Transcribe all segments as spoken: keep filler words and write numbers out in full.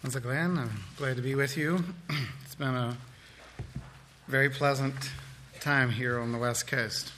So Glenn, I'm glad to be with you. It's been a very pleasant time here on the West Coast.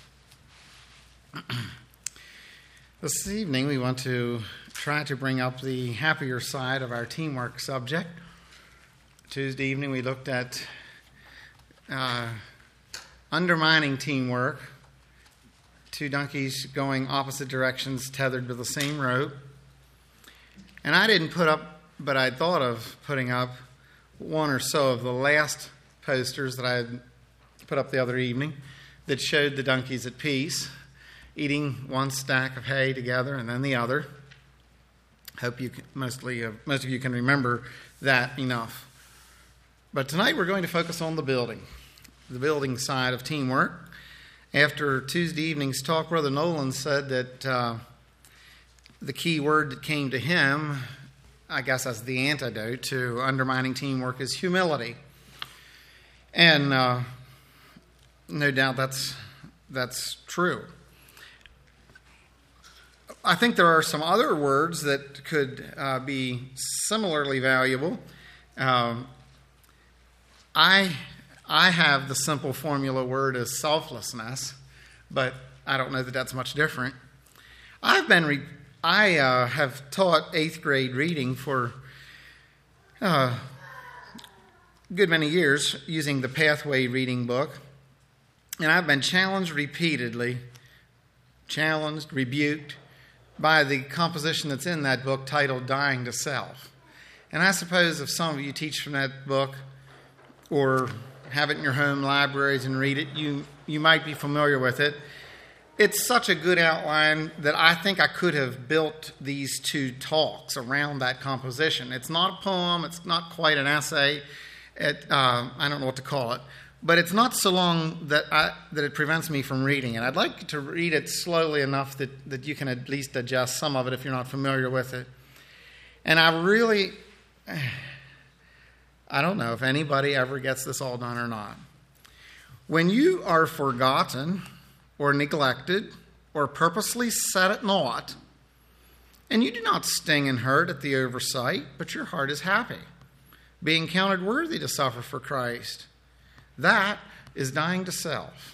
This evening we want to try to bring up the happier side of our teamwork subject. Tuesday evening we looked at uh, undermining teamwork, two donkeys going opposite directions tethered to the same rope. And I didn't put up, but I thought of putting up one or so of the last posters that I had put up the other evening that showed the donkeys at peace, eating one stack of hay together and then the other. Hope you can, mostly uh, most of you can remember that enough. But tonight we're going to focus on the building, the building side of teamwork. After Tuesday evening's talk, Brother Nolan said that uh, the key word that came to him, I guess as the antidote to undermining teamwork, is humility. And uh, no doubt that's that's true. I think there are some other words that could uh, be similarly valuable. Um, I I have the simple formula word as selflessness, but I don't know that that's much different. I've been re- I uh, have taught eighth grade reading for uh, a good many years using the Pathway reading book, and I've been challenged repeatedly, challenged, rebuked by the composition that's in that book titled Dying to Self. And I suppose if some of you teach from that book or have it in your home libraries and read it, you, you might be familiar with it. It's such a good outline that I think I could have built these two talks around that composition. It's not a poem. It's not quite an essay. It, uh, I don't know what to call it. But it's not so long that I, that it prevents me from reading it. I'd like to read it slowly enough that, that you can at least digest some of it if you're not familiar with it. And I really, I don't know if anybody ever gets this all done or not. When you are forgotten or neglected, or purposely set at naught, and you do not sting and hurt at the oversight, but your heart is happy, being counted worthy to suffer for Christ. That is dying to self.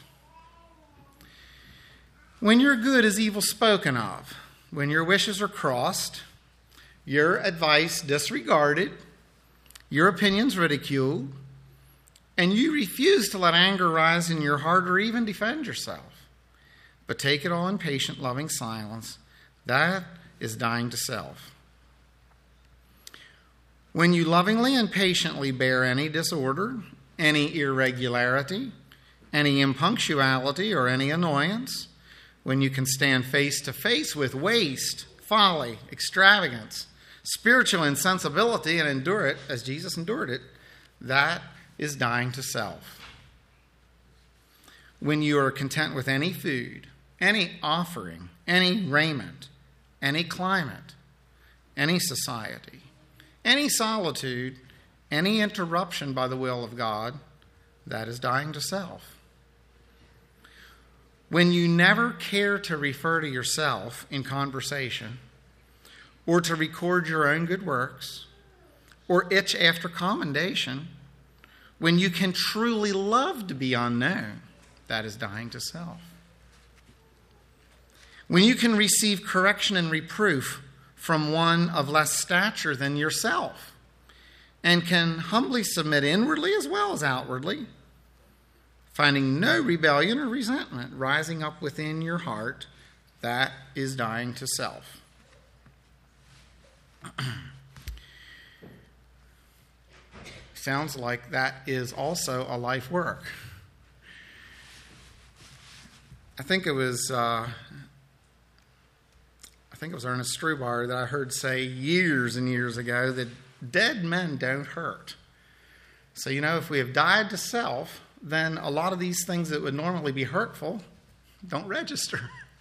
When your good is evil spoken of, when your wishes are crossed, your advice disregarded, your opinions ridiculed, and you refuse to let anger rise in your heart or even defend yourself, but take it all in patient, loving silence, that is dying to self. When you lovingly and patiently bear any disorder, any irregularity, any impunctuality, or any annoyance, when you can stand face to face with waste, folly, extravagance, spiritual insensibility, and endure it as Jesus endured it, that is dying to self. When you are content with any food, any offering, any raiment, any climate, any society, any solitude, any interruption by the will of God, that is dying to self. When you never care to refer to yourself in conversation, or to record your own good works, or itch after commendation, when you can truly love to be unknown, that is dying to self. When you can receive correction and reproof from one of less stature than yourself, and can humbly submit inwardly as well as outwardly, finding no rebellion or resentment rising up within your heart, that is dying to self. Sounds like that is also a life work. I think it was... Uh, I think it was Ernest Strubar that I heard say years and years ago that dead men don't hurt. So, you know, if we have died to self, then a lot of these things that would normally be hurtful don't register.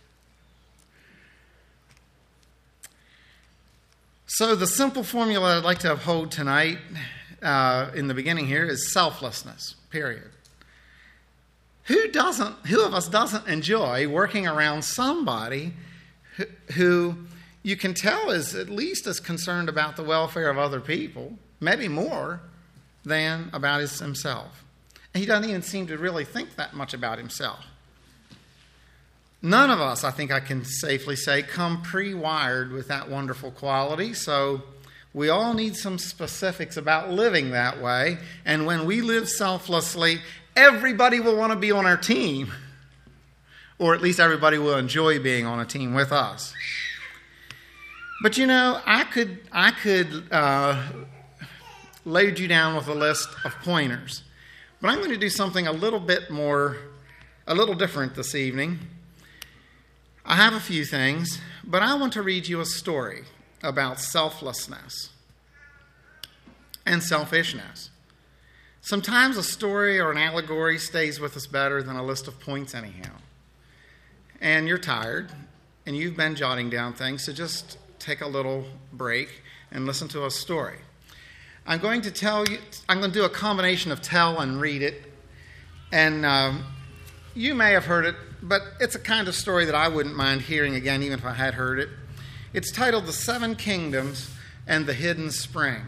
So the simple formula I'd like to uphold tonight uh, in the beginning here is selflessness, period. Who doesn't, who of us doesn't enjoy working around somebody who you can tell is at least as concerned about the welfare of other people maybe more than about his, himself. And he doesn't even seem to really think that much about himself. None of us, I think I can safely say, come pre-wired with that wonderful quality, so we all need some specifics about living that way. And when we live selflessly, everybody will want to be on our team, or at least everybody will enjoy being on a team with us. But you know, I could I could uh, load you down with a list of pointers, but I'm going to do something a little bit more, a little different this evening. I have a few things, but I want to read you a story about selflessness and selfishness. Sometimes a story or an allegory stays with us better than a list of points anyhow. And you're tired, and you've been jotting down things, so just take a little break and listen to a story. I'm going to tell you, I'm going to do a combination of tell and read it. And um, you may have heard it, but it's a kind of story that I wouldn't mind hearing again, even if I had heard it. It's titled The Seven Kingdoms and the Hidden Spring.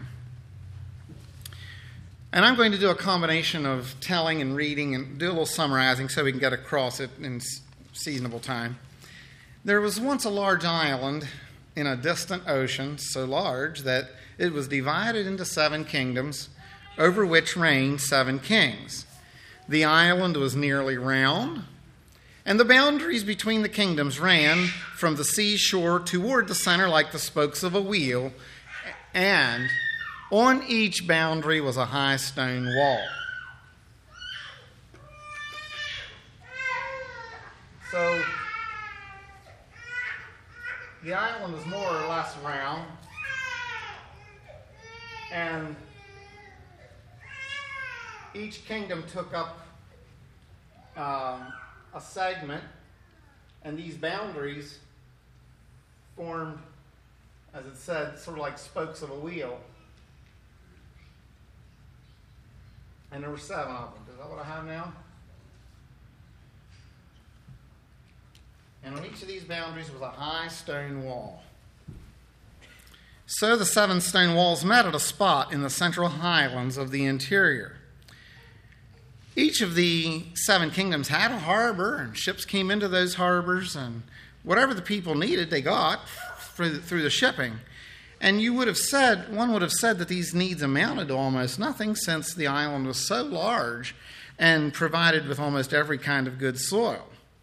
And I'm going to do a combination of telling and reading and do a little summarizing so we can get across it in seasonable time. There was once a large island in a distant ocean, so large that it was divided into seven kingdoms, over which reigned seven kings. The island was nearly round, and the boundaries between the kingdoms ran from the seashore toward the center like the spokes of a wheel, and on each boundary was a high stone wall. So the island was more or less round, and each kingdom took up um, a segment, and these boundaries formed, as it said, sort of like spokes of a wheel. And there were seven of them. Is that what I have now? And on each of these boundaries was a high stone wall. So the seven stone walls met at a spot in the central highlands of the interior. Each of the seven kingdoms had a harbor, and ships came into those harbors, and whatever the people needed, they got through the shipping. And you would have said, one would have said that these needs amounted to almost nothing, since the island was so large and provided with almost every kind of good soil.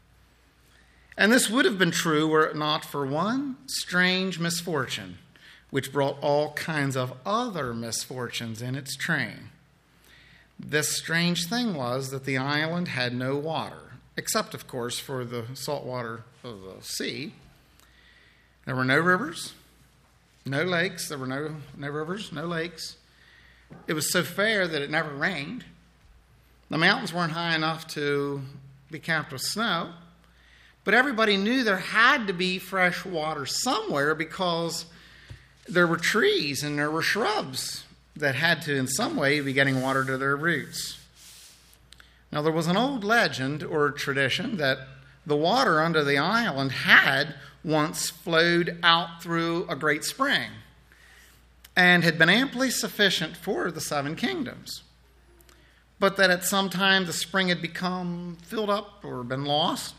And this would have been true were it not for one strange misfortune, which brought all kinds of other misfortunes in its train. This strange thing was that the island had no water, except, of course, for the salt water of the sea. There were no rivers, no lakes. There were no, no rivers, no lakes. It was so fair that it never rained. The mountains weren't high enough to be capped with snow. But everybody knew there had to be fresh water somewhere, because there were trees and there were shrubs that had to, in some way, be getting water to their roots. Now, there was an old legend or tradition that the water under the island had once flowed out through a great spring and had been amply sufficient for the seven kingdoms, but that at some time the spring had become filled up or been lost.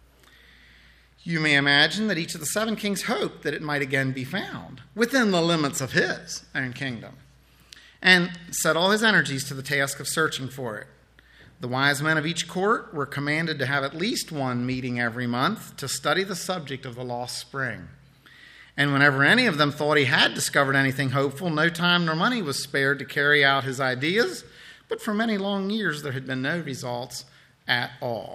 You may imagine that each of the seven kings hoped that it might again be found within the limits of his own kingdom, and set all his energies to the task of searching for it. The wise men of each court were commanded to have at least one meeting every month to study the subject of the lost spring. And whenever any of them thought he had discovered anything hopeful, no time nor money was spared to carry out his ideas, but for many long years there had been no results at all.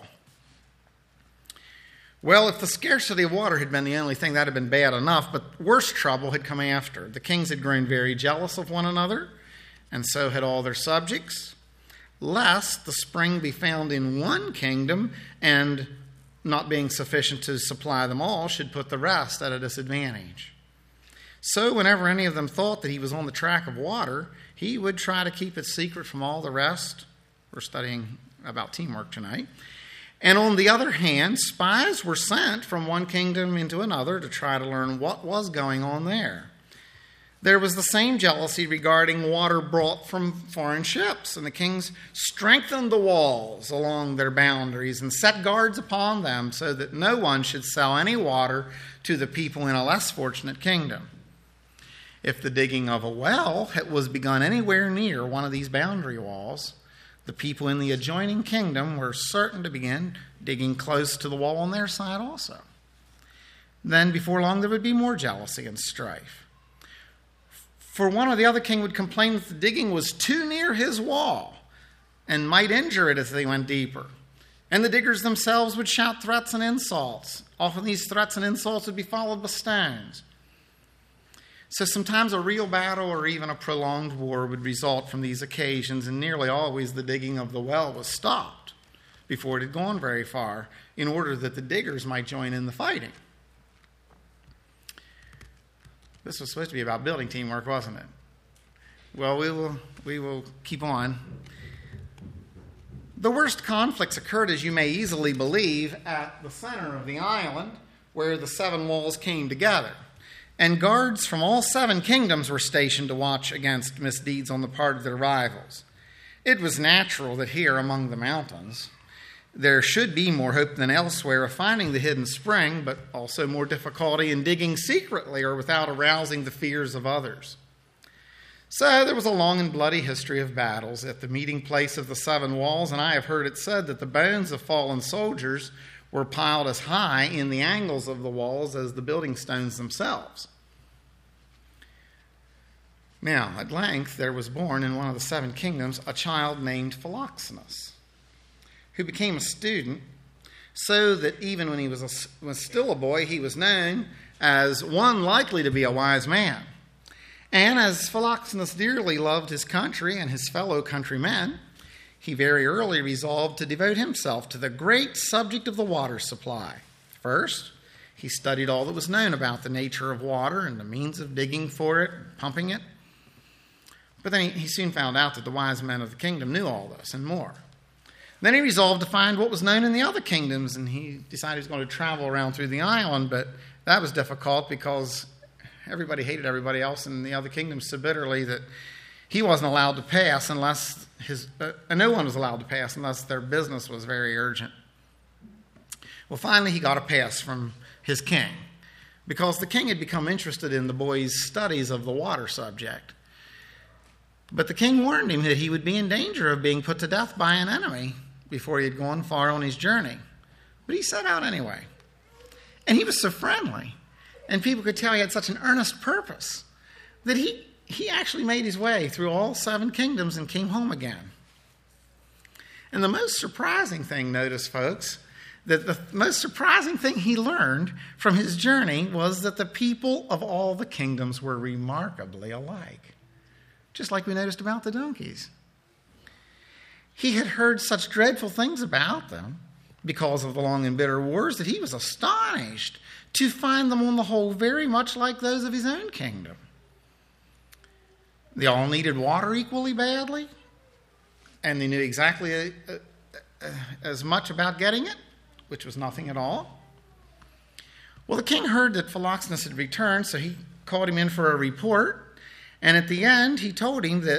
Well, if the scarcity of water had been the only thing, that had been bad enough, but worse trouble had come after. The kings had grown very jealous of one another, and so had all their subjects, lest the spring be found in one kingdom, and not being sufficient to supply them all, should put the rest at a disadvantage. So whenever any of them thought that he was on the track of water, he would try to keep it secret from all the rest. We're studying about teamwork tonight. And on the other hand, spies were sent from one kingdom into another to try to learn what was going on there. There was the same jealousy regarding water brought from foreign ships, and the kings strengthened the walls along their boundaries and set guards upon them so that no one should sell any water to the people in a less fortunate kingdom. If the digging of a well was begun anywhere near one of these boundary walls, the people in the adjoining kingdom were certain to begin digging close to the wall on their side also. Then before long there would be more jealousy and strife. For one or the other king would complain that the digging was too near his wall and might injure it as they went deeper. And the diggers themselves would shout threats and insults. Often these threats and insults would be followed by stones. So sometimes a real battle or even a prolonged war would result from these occasions, and nearly always the digging of the well was stopped before it had gone very far in order that the diggers might join in the fighting. This was supposed to be about building teamwork, wasn't it? Well, we will we will keep on. The worst conflicts occurred, as you may easily believe, at the center of the island where the seven walls came together. And guards from all seven kingdoms were stationed to watch against misdeeds on the part of their rivals. It was natural that here among the mountains there should be more hope than elsewhere of finding the hidden spring, but also more difficulty in digging secretly or without arousing the fears of others. So there was a long and bloody history of battles at the meeting place of the seven walls, and I have heard it said that the bones of fallen soldiers were piled as high in the angles of the walls as the building stones themselves. Now, at length, there was born in one of the seven kingdoms a child named Philoxenus, who became a student, so that even when he was, a, was still a boy, he was known as one likely to be a wise man. And as Philoxenus dearly loved his country and his fellow countrymen, he very early resolved to devote himself to the great subject of the water supply. First, he studied all that was known about the nature of water and the means of digging for it, pumping it. But then he, he soon found out that the wise men of the kingdom knew all this and more. Then he resolved to find what was known in the other kingdoms, and he decided he was going to travel around through the island, but that was difficult because everybody hated everybody else in the other kingdoms so bitterly that he wasn't allowed to pass unless his, uh, no one was allowed to pass unless their business was very urgent. Well, finally he got a pass from his king because the king had become interested in the boy's studies of the water subject. But the king warned him that he would be in danger of being put to death by an enemy before he had gone far on his journey. But he set out anyway. And he was so friendly, and people could tell he had such an earnest purpose, that he, he actually made his way through all seven kingdoms and came home again. And the most surprising thing, notice, folks, that the most surprising thing he learned from his journey was that the people of all the kingdoms were remarkably alike, just like we noticed about the donkeys. He had heard such dreadful things about them because of the long and bitter wars that he was astonished to find them on the whole very much like those of his own kingdom. They all needed water equally badly, and they knew exactly a, a, a, as much about getting it, which was nothing at all. Well, the king heard that Philoxenus had returned, so he called him in for a report, and at the end he told him that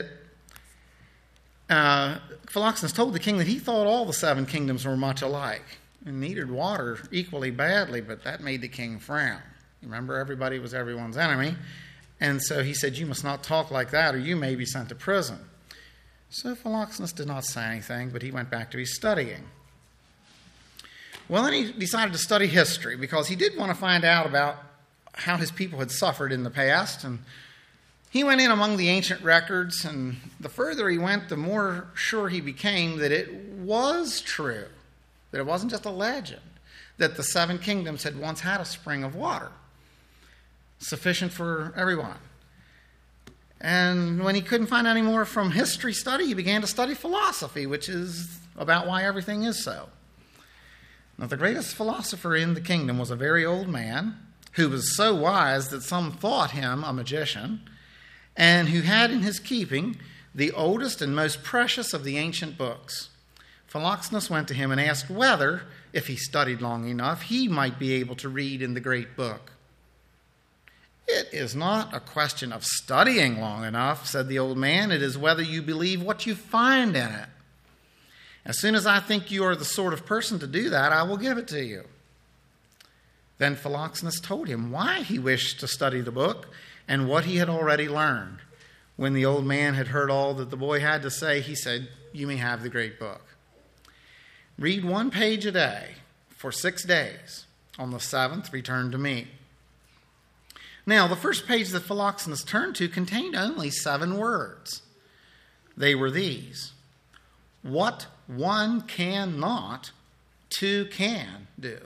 uh, Philoxenus told the king that he thought all the seven kingdoms were much alike and needed water equally badly, but that made the king frown. Remember, everybody was everyone's enemy, and so he said, "You must not talk like that, or you may be sent to prison." So Philoxenus did not say anything, but he went back to his studying. Well, then he decided to study history, because he did want to find out about how his people had suffered in the past, and he went in among the ancient records, and the further he went, the more sure he became that it was true, that it wasn't just a legend, that the seven kingdoms had once had a spring of water, sufficient for everyone. And when he couldn't find any more from history study, he began to study philosophy, which is about why everything is so. Now, the greatest philosopher in the kingdom was a very old man who was so wise that some thought him a magician, and who had in his keeping the oldest and most precious of the ancient books. Philoxenus went to him and asked whether, if he studied long enough, he might be able to read in the great book. "It is not a question of studying long enough," said the old man. "It is whether you believe what you find in it. As soon as I think you are the sort of person to do that, I will give it to you." Then Philoxenus told him why he wished to study the book and what he had already learned. When the old man had heard all that the boy had to say, he said, "You may have the great book. Read one page a day for six days. On the seventh, return to me." Now, the first page that Philoxenus turned to contained only seven words. They were these: "What one cannot, two can do."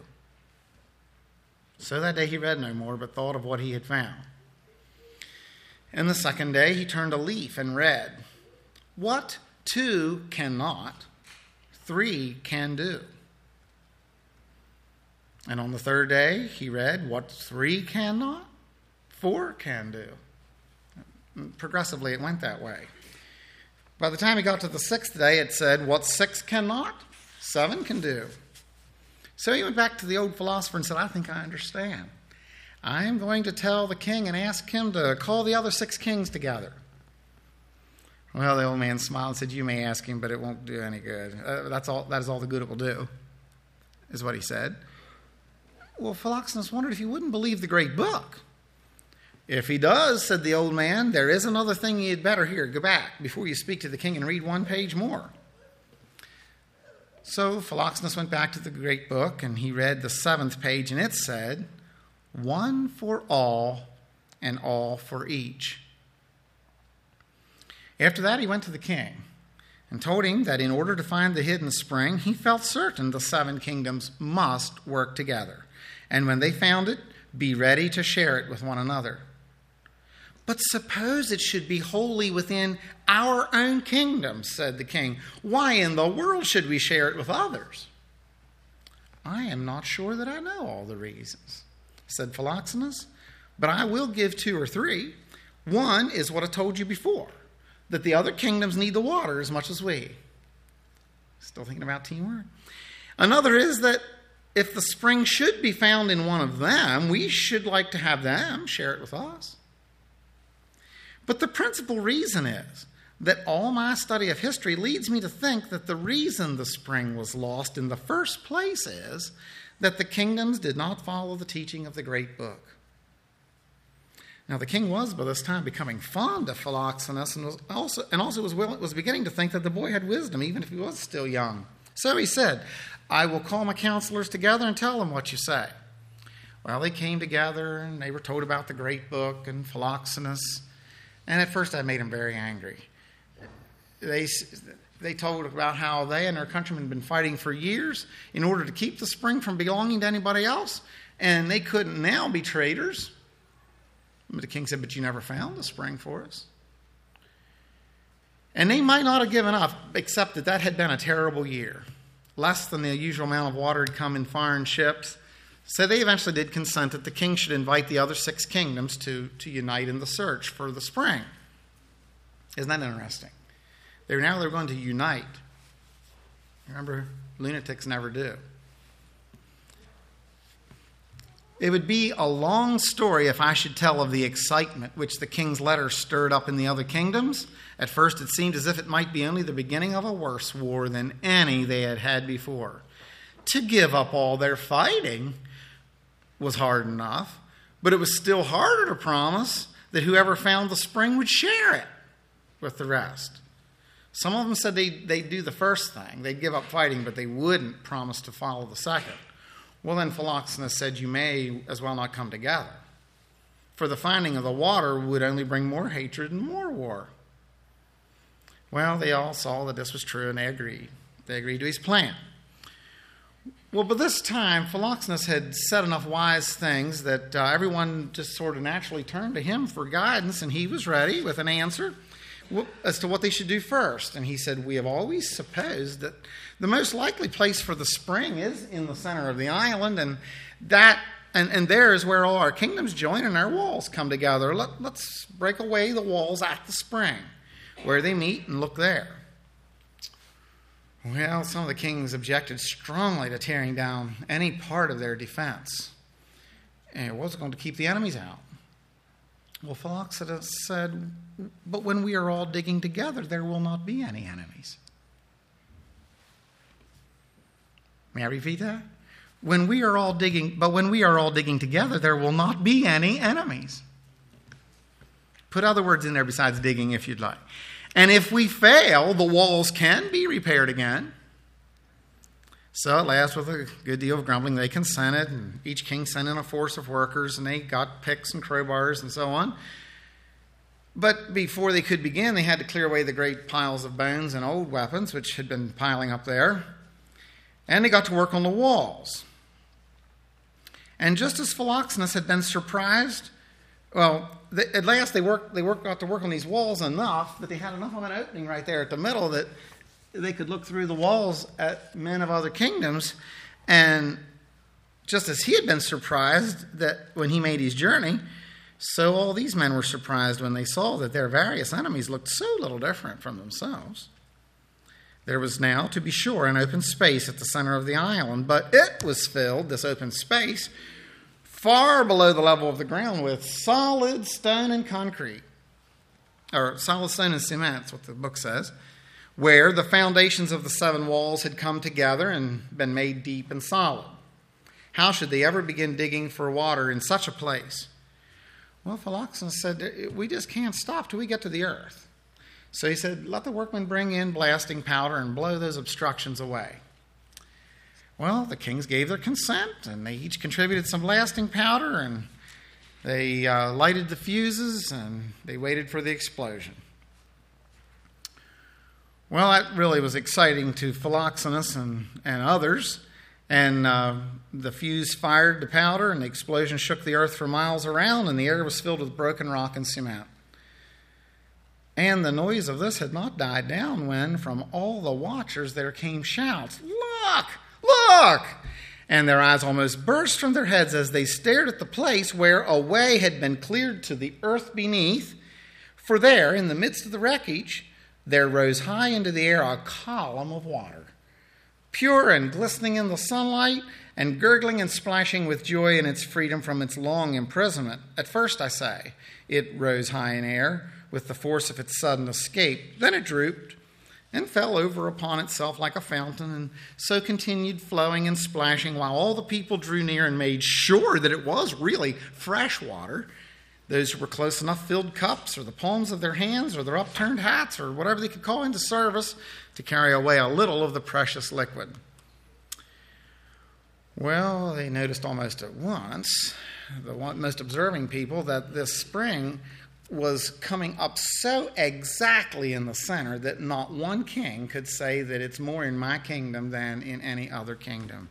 So that day he read no more, but thought of what he had found. And the second day he turned a leaf and read, "What two cannot, three can do." And on the third day he read, "What three cannot, four can do." Progressively it went that way. By the time he got to the sixth day, it said, "What six cannot, seven can do." So he went back to the old philosopher and said, "I think I understand. I am going to tell the king and ask him to call the other six kings together." Well, the old man smiled and said, "You may ask him, but it won't do any good. Uh, that's all. That is all the good it will do," is what he said. Well, Philoxenus wondered if he wouldn't believe the great book. "If he does," said the old man, "there is another thing you had better hear. Go back before you speak to the king and read one page more." So Philoxenus went back to the great book, and he read the seventh page, and it said, "One for all, and all for each." After that, he went to the king and told him that in order to find the hidden spring, he felt certain the seven kingdoms must work together, and when they found it, be ready to share it with one another. "But suppose it should be wholly within our own kingdom," said the king. "Why in the world should we share it with others?" "I am not sure that I know all the reasons," said Philoxenus, "but I will give two or three. One is what I told you before, that the other kingdoms need the water as much as we." Still thinking about teamwork. "Another is that if the spring should be found in one of them, we should like to have them share it with us. But the principal reason is that all my study of history leads me to think that the reason the spring was lost in the first place is that the kingdoms did not follow the teaching of the great book." Now the king was by this time becoming fond of Philoxenus, and was also and also was willing, was beginning to think that the boy had wisdom, even if he was still young. So he said, "I will call my counselors together and tell them what you say." Well, they came together and they were told about the great book and Philoxenus. And at first that made him very angry. They, they told about how they and their countrymen had been fighting for years in order to keep the spring from belonging to anybody else, and they couldn't now be traitors. But the king said, "But you never found the spring for us." And they might not have given up, except that that had been a terrible year. Less than the usual amount of water had come in foreign ships. So they eventually did consent that the king should invite the other six kingdoms to, to unite in the search for the spring. Isn't that interesting? They were now they're going to unite. Remember, lunatics never do. It would be a long story if I should tell of the excitement which the king's letter stirred up in the other kingdoms. At first it seemed as if it might be only the beginning of a worse war than any they had had before. To give up all their fighting was hard enough, but it was still harder to promise that whoever found the spring would share it with the rest. Some of them said they'd, they'd do the first thing. They'd give up fighting, but they wouldn't promise to follow the second. Well, then Philoxenus said, "You may as well not come together, for the finding of the water would only bring more hatred and more war." Well, they all saw that this was true, and they agreed. They agreed to his plan. Well, by this time, Philoxenus had said enough wise things that uh, everyone just sort of naturally turned to him for guidance, and he was ready with an answer as to what they should do first. And he said, "We have always supposed that the most likely place for the spring is in the center of the island, and that and, and there is where all our kingdoms join and our walls come together. Let, let's break away the walls at the spring, where they meet, and look there." Well, some of the kings objected strongly to tearing down any part of their defense. And it was going to keep the enemies out. Well, Philoxenus said, but when we are all digging together, there will not be any enemies. May I repeat that? When we are all digging, but when we are all digging together, there will not be any enemies. Put other words in there besides digging if you'd like. And if we fail, the walls can be repaired again. So at last, with a good deal of grumbling, they consented, and each king sent in a force of workers, and they got picks and crowbars and so on. But before they could begin, they had to clear away the great piles of bones and old weapons which had been piling up there. And they got to work on the walls. And just as Philoxenus had been surprised, well, they, at last they worked, they worked, got to work on these walls enough that they had enough of an opening right there at the middle that they could look through the walls at men of other kingdoms. And just as he had been surprised that when he made his journey, so all these men were surprised when they saw that their various enemies looked so little different from themselves. There was now, to be sure, an open space at the center of the island, but it was filled, this open space, far below the level of the ground with solid stone and concrete, or solid stone and cement, that's what the book says, where the foundations of the seven walls had come together and been made deep and solid. How should they ever begin digging for water in such a place? Well, Philoxenus said, we just can't stop till we get to the earth. So he said, let the workmen bring in blasting powder and blow those obstructions away. Well, the kings gave their consent, and they each contributed some blasting powder, and they uh, lighted the fuses, and they waited for the explosion. Well, that really was exciting to Philoxenus and, and others. And uh, the fuse fired the powder, and the explosion shook the earth for miles around, and the air was filled with broken rock and cement. And the noise of this had not died down when, from all the watchers, there came shouts, "Look! Look!" And their eyes almost burst from their heads as they stared at the place where a way had been cleared to the earth beneath. For there, in the midst of the wreckage, there rose high into the air a column of water, pure and glistening in the sunlight, and gurgling and splashing with joy in its freedom from its long imprisonment. At first, I say, it rose high in air with the force of its sudden escape. Then it drooped and fell over upon itself like a fountain, and so continued flowing and splashing while all the people drew near and made sure that it was really fresh water. Those who were close enough filled cups or the palms of their hands or their upturned hats or whatever they could call into service to carry away a little of the precious liquid. Well, they noticed almost at once, the most observing people, that this spring was coming up so exactly in the center that not one king could say that it's more in my kingdom than in any other kingdom.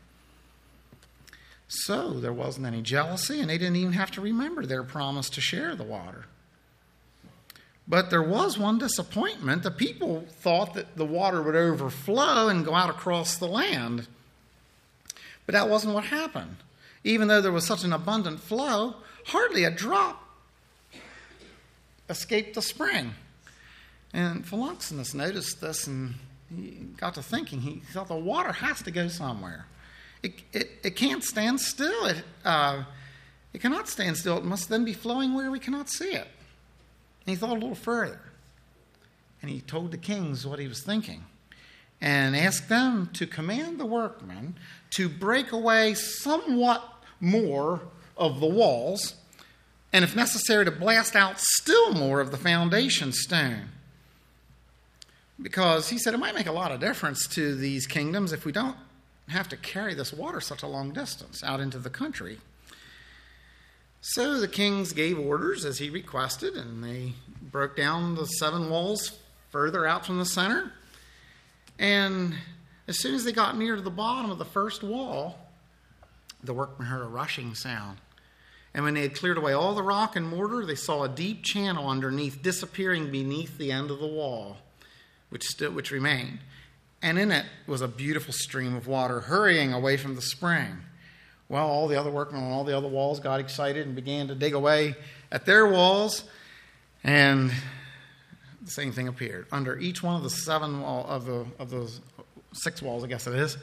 So there wasn't any jealousy, and they didn't even have to remember their promise to share the water. But there was one disappointment. The people thought that the water would overflow and go out across the land. But that wasn't what happened. Even though there was such an abundant flow, hardly a drop escaped the spring. And Philoxenus noticed this, and he got to thinking. He thought the water has to go somewhere. It, it, it can't stand still. It, uh, it cannot stand still. It must then be flowing where we cannot see it. And he thought a little further. And he told the kings what he was thinking and asked them to command the workmen to break away somewhat more of the walls, and if necessary, to blast out still more of the foundation stone. Because he said it might make a lot of difference to these kingdoms if we don't have to carry this water such a long distance out into the country. So the kings gave orders as he requested, and they broke down the seven walls further out from the center. And as soon as they got near to the bottom of the first wall, the workmen heard a rushing sound. And when they had cleared away all the rock and mortar, they saw a deep channel underneath, disappearing beneath the end of the wall, which still which remained. And in it was a beautiful stream of water hurrying away from the spring. Well, all the other workmen on all the other walls got excited and began to dig away at their walls, and the same thing appeared. Under each one of the seven wall, of the of those six walls, I guess it is,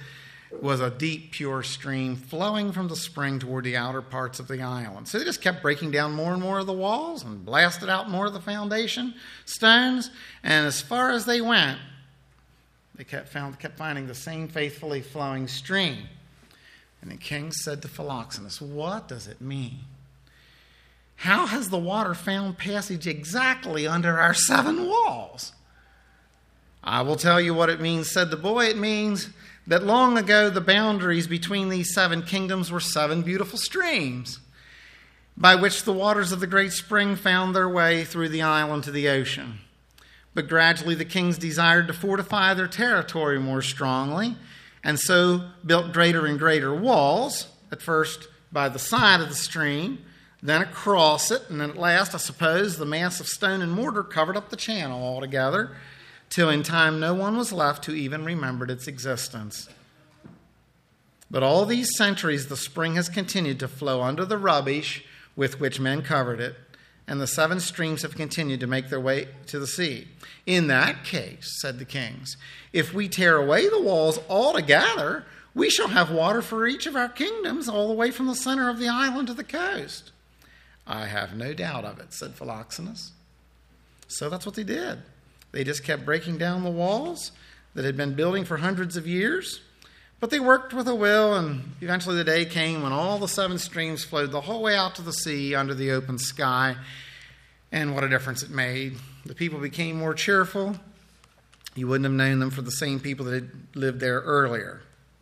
was a deep, pure stream flowing from the spring toward the outer parts of the island. So they just kept breaking down more and more of the walls and blasted out more of the foundation stones. And as far as they went, they kept, found, kept finding the same faithfully flowing stream. And the king said to Philoxenus, "What does it mean? How has the water found passage exactly under our seven walls?" "I will tell you what it means," said the boy. "It means that long ago the boundaries between these seven kingdoms were seven beautiful streams, by which the waters of the great spring found their way through the island to the ocean. But gradually the kings desired to fortify their territory more strongly, and so built greater and greater walls, at first by the side of the stream, then across it, and then at last, I suppose, the mass of stone and mortar covered up the channel altogether, till in time no one was left who even remembered its existence. But all these centuries the spring has continued to flow under the rubbish with which men covered it, and the seven streams have continued to make their way to the sea. In that case," said the kings, "if we tear away the walls altogether, we shall have water for each of our kingdoms all the way from the center of the island to the coast." "I have no doubt of it," said Philoxenus. So that's what they did. They just kept breaking down the walls that had been building for hundreds of years. But they worked with a will, and eventually the day came when all the seven streams flowed the whole way out to the sea under the open sky. And what a difference it made. The people became more cheerful. You wouldn't have known them for the same people that had lived there earlier.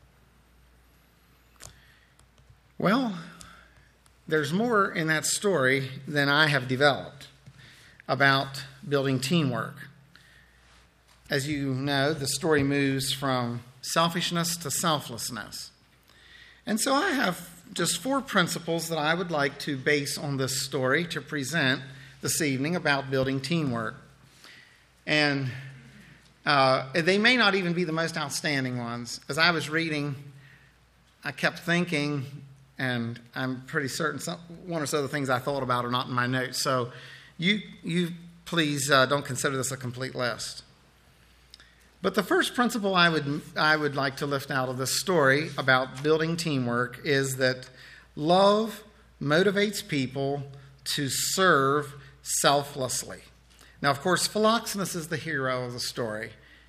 Well, there's more in that story than I have developed about building teamwork. As you know, the story moves from selfishness to selflessness. And so I have just four principles that I would like to base on this story to present this evening about building teamwork. And uh, they may not even be the most outstanding ones. As I was reading, I kept thinking, and I'm pretty certain some, one or so of the things I thought about are not in my notes. So you, you please uh, don't consider this a complete list. But the first principle I would I would like to lift out of this story about building teamwork is that love motivates people to serve selflessly. Now, of course, Philoxenus is the hero of the story.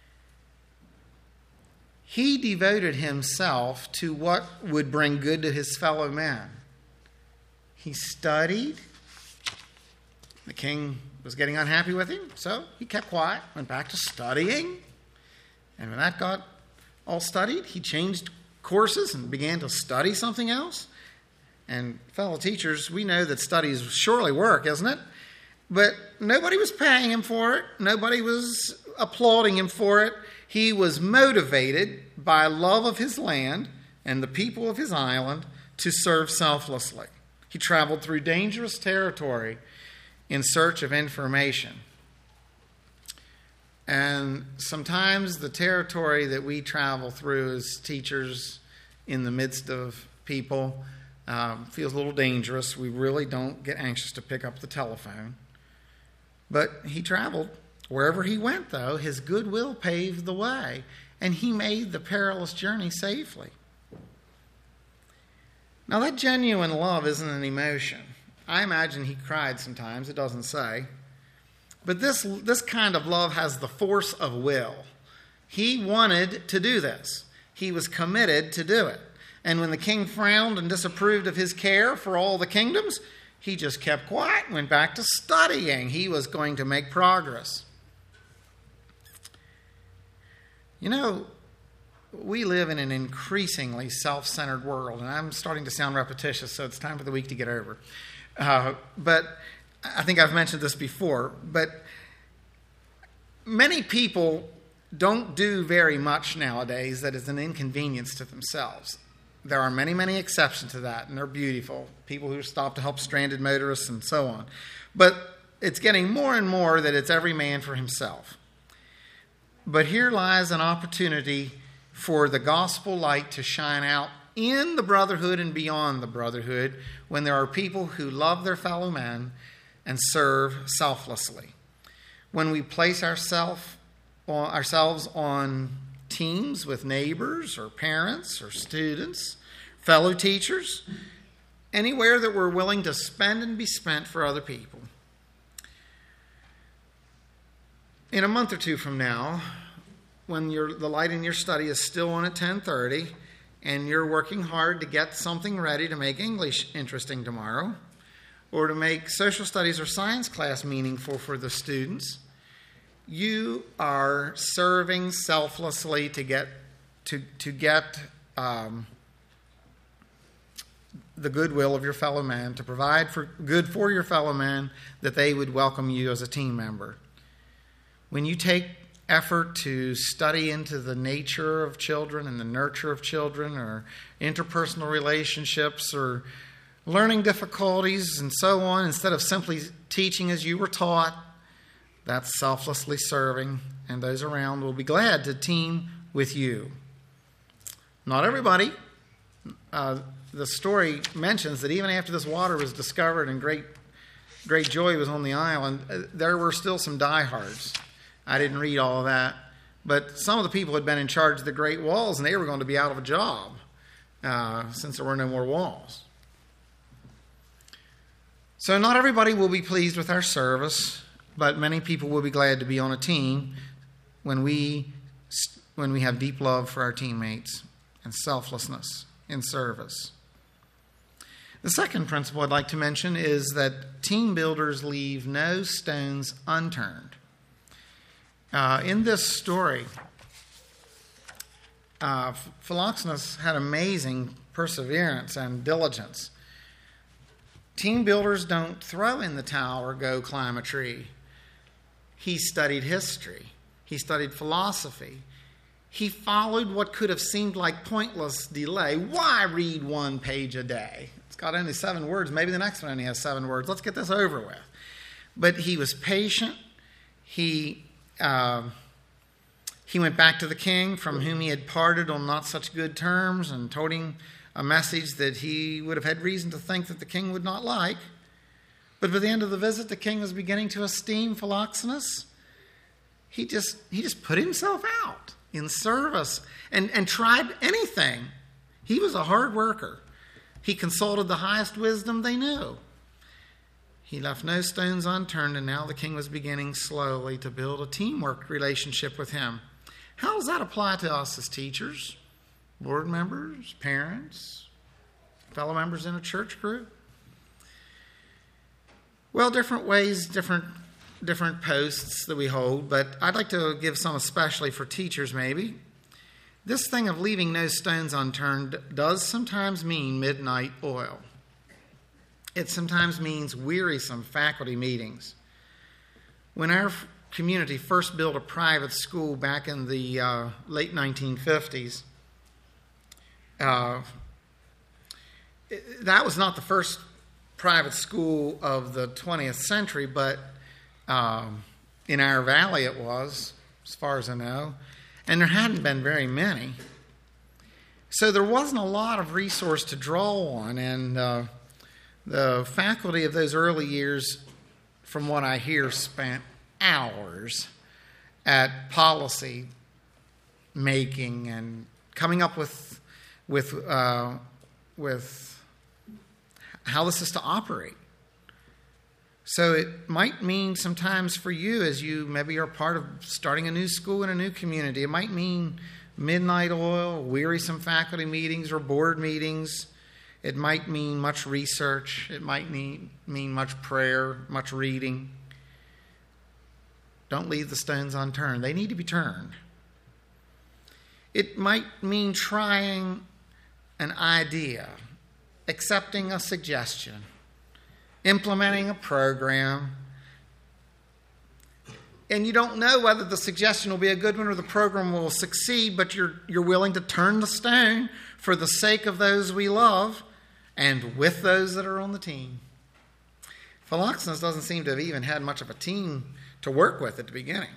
He devoted himself to what would bring good to his fellow men. He studied. The king was getting unhappy with him, so he kept quiet, went back to studying. And when that got all studied, he changed courses and began to study something else. And fellow teachers, we know that studies surely work, isn't it? But nobody was paying him for it. Nobody was applauding him for it. He was motivated by love of his land and the people of his island to serve selflessly. He traveled through dangerous territory in search of information. And sometimes the territory that we travel through as teachers in the midst of people um, feels a little dangerous. We really don't get anxious to pick up the telephone. But he traveled. Wherever he went, though, his goodwill paved the way, and he made the perilous journey safely. Now, that genuine love isn't an emotion. I imagine he cried sometimes. It doesn't say. But this, this kind of love has the force of will. He wanted to do this. He was committed to do it. And when the king frowned and disapproved of his care for all the kingdoms, he just kept quiet and went back to studying. He was going to make progress. You know, we live in an increasingly self-centered world, and I'm starting to sound repetitious, so it's time for the week to get over. Uh, but I think I've mentioned this before, but many people don't do very much nowadays that is an inconvenience to themselves. There are many, many exceptions to that, and they're beautiful. People who stop to help stranded motorists and so on. But it's getting more and more that it's every man for himself. But here lies an opportunity for the gospel light to shine out in the brotherhood and beyond the brotherhood when there are people who love their fellow men and serve selflessly. When we place ourself, ourselves on teams with neighbors or parents or students, fellow teachers, anywhere that we're willing to spend and be spent for other people. In a month or two from now, when your, the light in your study is still on at ten thirty and you're working hard to get something ready to make English interesting tomorrow, or to make social studies or science class meaningful for the students, you are serving selflessly to get to to get um, the goodwill of your fellow man, to provide for good for your fellow man, that they would welcome you as a team member. When you take effort to study into the nature of children and the nurture of children, or interpersonal relationships, or learning difficulties and so on, instead of simply teaching as you were taught, that's selflessly serving, and those around will be glad to team with you. Not everybody. Uh, the story mentions that even after this water was discovered and great, great joy was on the island, uh, there were still some diehards. I didn't read all of that, but some of the people had been in charge of the Great Walls, and they were going to be out of a job uh, since there were no more walls. So not everybody will be pleased with our service, but many people will be glad to be on a team when we when we have deep love for our teammates and selflessness in service. The second principle I'd like to mention is that team builders leave no stones unturned. Uh, in this story, uh, Philoxenus had amazing perseverance and diligence. Team builders don't throw in the towel or go climb a tree. He studied history. He studied philosophy. He followed what could have seemed like pointless delay. Why read one page a day? It's got only seven words. Maybe the next one only has seven words. Let's get this over with. But he was patient. He, uh, he went back to the king, from whom he had parted on not such good terms, and told him a message that he would have had reason to think that the king would not like. But by the end of the visit, the king was beginning to esteem Philoxenus. He just he just put himself out in service and, and tried anything. He was a hard worker. He consulted the highest wisdom they knew. He left no stones unturned, and now the king was beginning slowly to build a teamwork relationship with him. How does that apply to us as teachers, board members, parents, fellow members in a church group? Well, different ways, different different posts that we hold, but I'd like to give some especially for teachers maybe. This thing of leaving no stones unturned does sometimes mean midnight oil. It sometimes means wearisome faculty meetings. When our community first built a private school back in the uh, late nineteen fifties, uh, that was not the first private school of the twentieth century, but um, in our valley it was, as far as I know, and there hadn't been very many. So there wasn't a lot of resource to draw on, and uh, the faculty of those early years, from what I hear, spent hours at policy making and coming up with with uh, with how this is to operate. So it might mean sometimes for you, as you maybe are part of starting a new school in a new community, it might mean midnight oil, wearisome faculty meetings or board meetings. It might mean much research. It might mean, mean much prayer, much reading. Don't leave the stones unturned. They need to be turned. It might mean trying an idea, accepting a suggestion, implementing a program, and you don't know whether the suggestion will be a good one or the program will succeed, but you're you're willing to turn the stone for the sake of those we love and with those that are on the team. Philoxenus doesn't seem to have even had much of a team to work with at the beginning.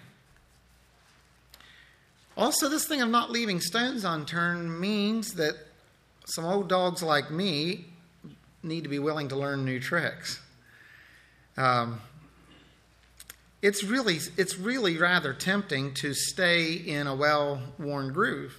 Also, this thing of not leaving stones unturned means that some old dogs like me need to be willing to learn new tricks. Um, it's really it's really rather tempting to stay in a well-worn groove.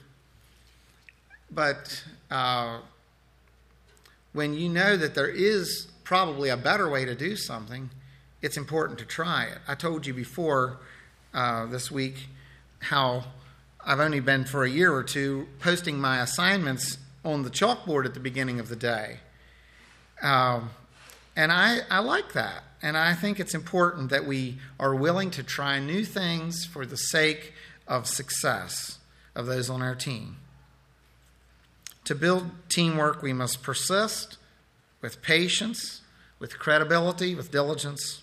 But uh, when you know that there is probably a better way to do something, it's important to try it. I told you before uh, this week how I've only been for a year or two posting my assignments on the chalkboard at the beginning of the day. Um, and I, I like that. And I think it's important that we are willing to try new things for the sake of success of those on our team. To build teamwork, we must persist with patience, with credibility, with diligence.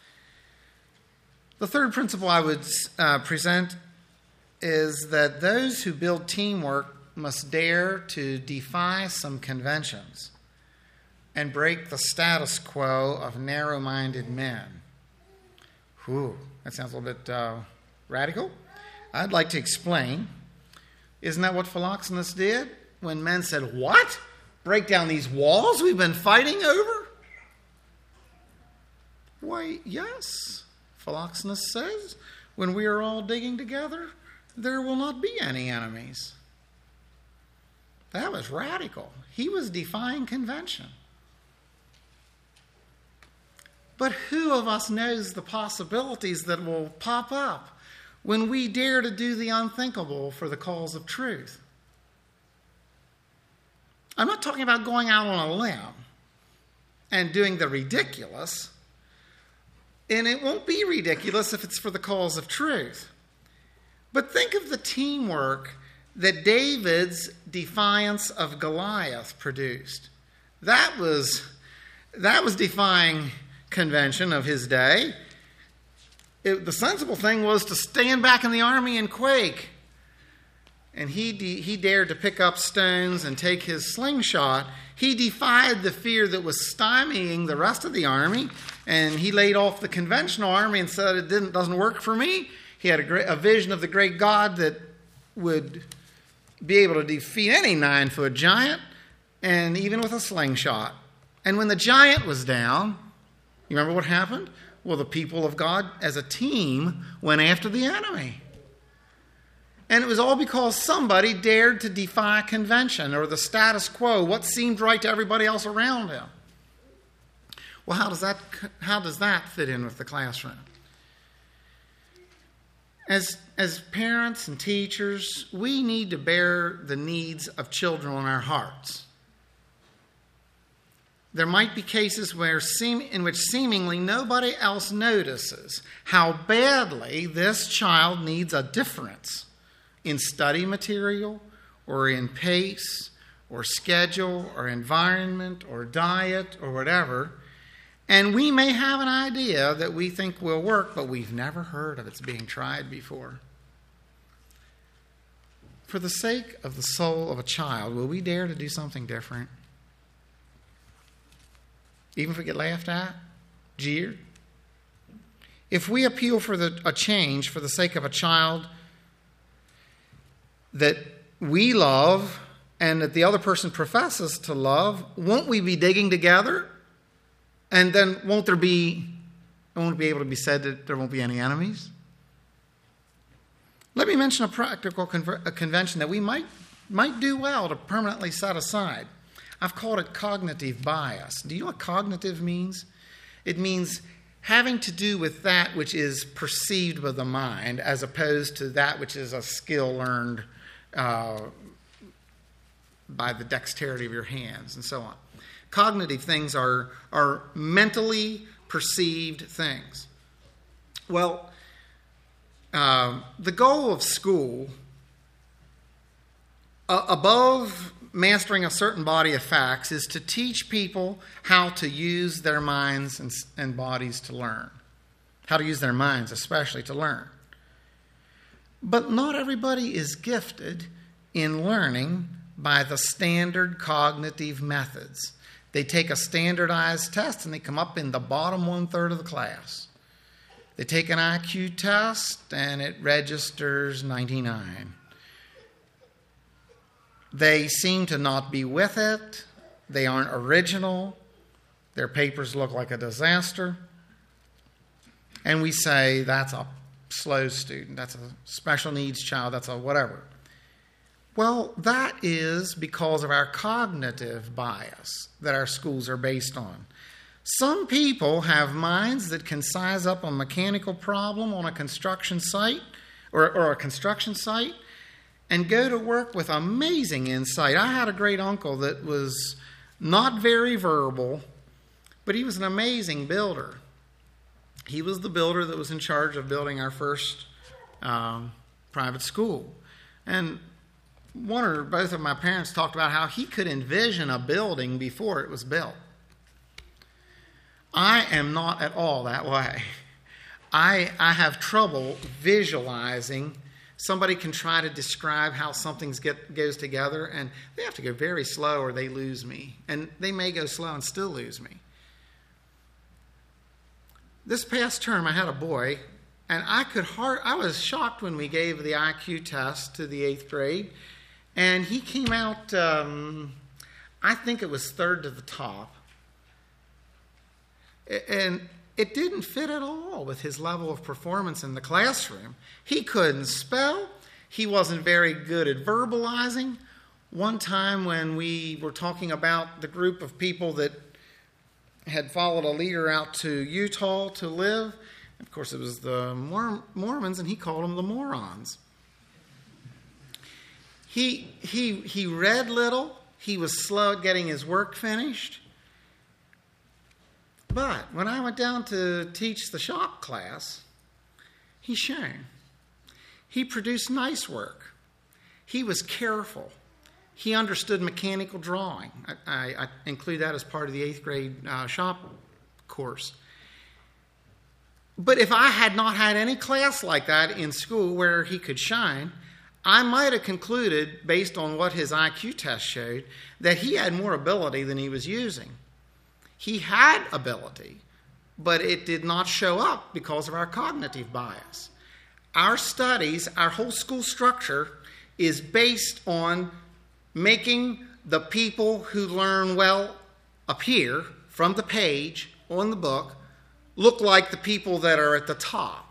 The third principle I would uh, present is that those who build teamwork must dare to defy some conventions and break the status quo of narrow-minded men. Whew, that sounds a little bit uh, radical. I'd like to explain. Isn't that what Philoxenus did when men said, "What? Break down these walls we've been fighting over?" Why, yes, Philoxenus says, when we are all digging together, there will not be any enemies. That was radical. He was defying convention. But who of us knows the possibilities that will pop up when we dare to do the unthinkable for the cause of truth? I'm not talking about going out on a limb and doing the ridiculous. And it won't be ridiculous if it's for the cause of truth. But think of the teamwork that David's defiance of Goliath produced. That was, that was defying convention of his day. It, the sensible thing was to stand back in the army and quake. And he, de- he dared to pick up stones and take his slingshot. He defied the fear that was stymieing the rest of the army, and he laid off the conventional army and said, it didn't, doesn't work for me. He had a, great, a vision of the great God that would be able to defeat any nine-foot giant, and even with a slingshot. And when the giant was down, you remember what happened? Well, the people of God as a team went after the enemy. And it was all because somebody dared to defy convention or the status quo, what seemed right to everybody else around him. Well, how does that, how does that fit in with the classroom? As, as parents and teachers, we need to bear the needs of children on our hearts. There might be cases where seem, in which seemingly nobody else notices how badly this child needs a difference in study material or in pace or schedule or environment or diet or whatever. And we may have an idea that we think will work, but we've never heard of it's being tried before. For the sake of the soul of a child, will we dare to do something different? Even if we get laughed at, jeered? If we appeal for the, a change for the sake of a child that we love and that the other person professes to love, won't we be digging together? And then won't there be, won't it be able to be said that there won't be any enemies? Let me mention a practical conver- a convention that we might, might do well to permanently set aside. I've called it cognitive bias. Do you know what cognitive means? It means having to do with that which is perceived by the mind as opposed to that which is a skill learned uh, by the dexterity of your hands and so on. Cognitive things are, are mentally perceived things. Well, uh, the goal of school, uh, above mastering a certain body of facts, is to teach people how to use their minds and, and bodies to learn. How to use their minds, especially, to learn. But not everybody is gifted in learning by the standard cognitive methods. They take a standardized test and they come up in the bottom one-third of the class. They take an I Q test and it registers ninety-nine. They seem to not be with it. They aren't original. Their papers look like a disaster. and we say that's a slow student, that's a special needs child, that's a whatever. Well, that is because of our cognitive bias that our schools are based on. Some people have minds that can size up a mechanical problem on a construction site or, or a construction site and go to work with amazing insight. I had a great uncle that was not very verbal, but he was an amazing builder. He was the builder that was in charge of building our first um, private school. And one or both of my parents talked about how he could envision a building before it was built. I am not at all that way. I, I have trouble visualizing. Somebody can try to describe how something get, goes together, and they have to go very slow or they lose me. And they may go slow and still lose me. This past term, I had a boy, and I could hard, I was shocked when we gave the I Q test to the eighth grade, and he came out, um, I think it was third to the top. And it didn't fit at all with his level of performance in the classroom. He couldn't spell. He wasn't very good at verbalizing. One time when we were talking about the group of people that had followed a leader out to Utah to live, of course it was the Mormons, and he called them the morons. He, he, he read little. He was slow at getting his work finished. But when I went down to teach the shop class, he shone. He produced nice work. He was careful. He understood mechanical drawing. I, I, I include that as part of the eighth grade uh, shop course. But if I had not had any class like that in school where he could shine, I might have concluded, based on what his I Q test showed, that he had more ability than he was using. He had ability, but it did not show up because of our cognitive bias. Our studies, our whole school structure is based on making the people who learn well appear from the page on the book look like the people that are at the top.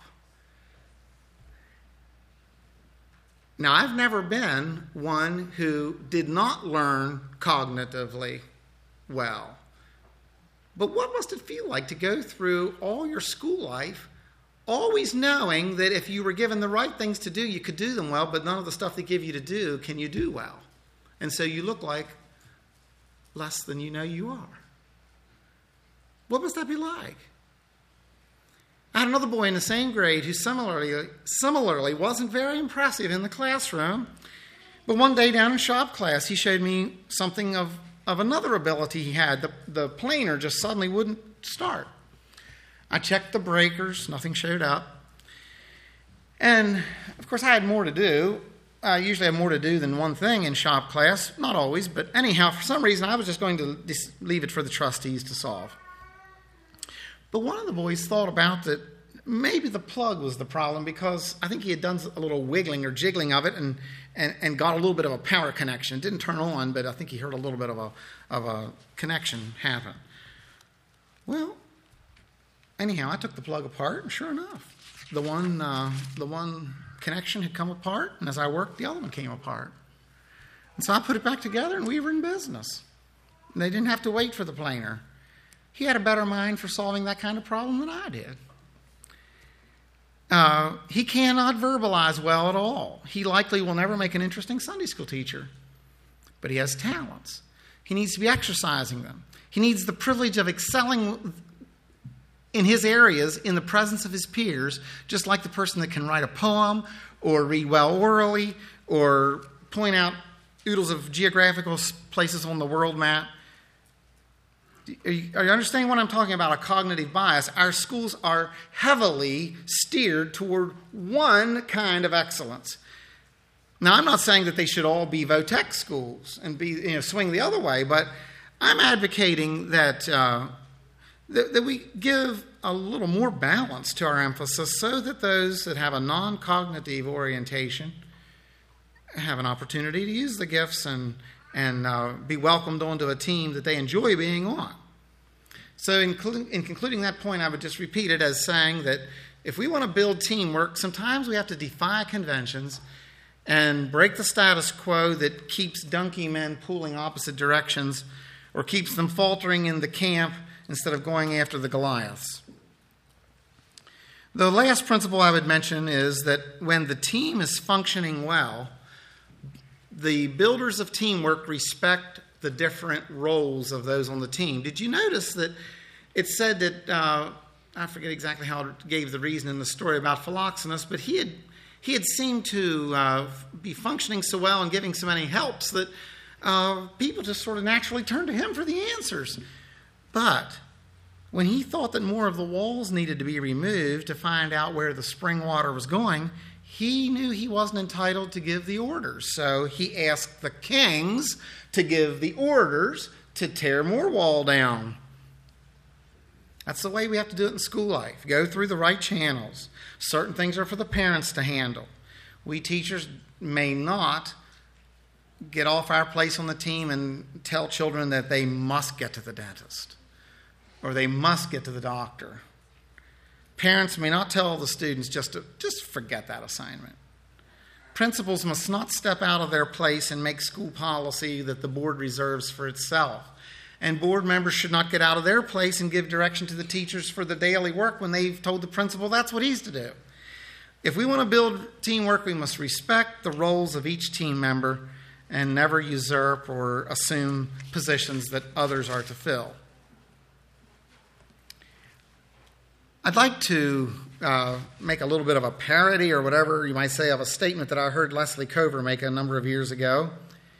Now, I've never been one who did not learn cognitively well. But what must it feel like to go through all your school life always knowing that if you were given the right things to do, you could do them well, but none of the stuff they give you to do can you do well? And so you look like less than you know you are. What must that be like? I had another boy in the same grade who similarly, similarly wasn't very impressive in the classroom, but one day down in shop class, he showed me something of, of another ability he had. The, the planer just suddenly wouldn't start. I checked the breakers, nothing showed up. And, of course, I had more to do. I usually have more to do than one thing in shop class. Not always, but anyhow, for some reason, I was just going to just leave it for the trustees to solve. But one of the boys thought about that maybe the plug was the problem because I think he had done a little wiggling or jiggling of it and, and, and got a little bit of a power connection. It didn't turn on, but I think he heard a little bit of a, of a connection happen. Well, anyhow, I took the plug apart, and sure enough, the one, uh, the one connection had come apart, and as I worked, the other one came apart. And so I put it back together, and we were in business. And they didn't have to wait for the planer. He had a better mind for solving that kind of problem than I did. Uh, he cannot verbalize well at all. He likely will never make an interesting Sunday school teacher. But he has talents. He needs to be exercising them. He needs the privilege of excelling in his areas in the presence of his peers, just like the person that can write a poem or read well orally or point out oodles of geographical places on the world map. Are you, are you understanding what I'm talking about, a cognitive bias? Our schools are heavily steered toward one kind of excellence. Now, I'm not saying that they should all be Votech schools and be, you know, swing the other way, but I'm advocating that, uh, that, that we give a little more balance to our emphasis so that those that have a non-cognitive orientation have an opportunity to use the gifts and and uh, be welcomed onto a team that they enjoy being on. So in, in concluding that point, I would just repeat it as saying that if we want to build teamwork, sometimes we have to defy conventions and break the status quo that keeps donkey men pulling opposite directions or keeps them faltering in the camp instead of going after the Goliaths. The last principle I would mention is that when the team is functioning well, the builders of teamwork respect the different roles of those on the team. Did you notice that it said that, uh, I forget exactly how it gave the reason in the story about Philoxenus, but he had he had seemed to uh, be functioning so well and giving so many helps that uh, people just sort of naturally turned to him for the answers. But when he thought that more of the walls needed to be removed to find out where the spring water was going, he knew he wasn't entitled to give the orders. So he asked the kings to give the orders to tear more wall down. That's the way we have to do it in school life. Go through the right channels. Certain things are for the parents to handle. We teachers may not get off our place on the team and tell children that they must get to the dentist or they must get to the doctor. Parents may not tell the students just to just forget that assignment. Principals must not step out of their place and make school policy that the board reserves for itself. And board members should not get out of their place and give direction to the teachers for the daily work when they've told the principal that's what he's to do. If we want to build teamwork, we must respect the roles of each team member and never usurp or assume positions that others are to fill. I'd like to uh, make a little bit of a parody or whatever you might say of a statement that I heard Leslie Cover make a number of years ago.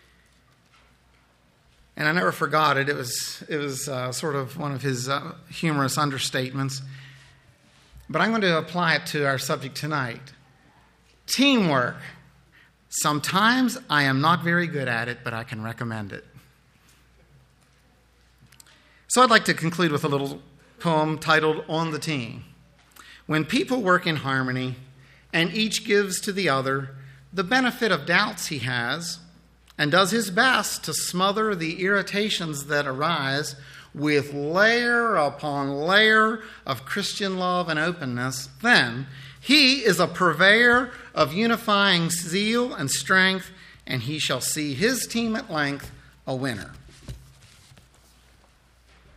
And I never forgot it. It was it was uh, sort of one of his uh, humorous understatements. But I'm going to apply it to our subject tonight. Teamwork. Sometimes I am not very good at it, but I can recommend it. So I'd like to conclude with a little poem titled On the Team. When people work in harmony and each gives to the other the benefit of doubts he has, and does his best to smother the irritations that arise with layer upon layer of Christian love and openness, then he is a purveyor of unifying zeal and strength, and he shall see his team at length a winner.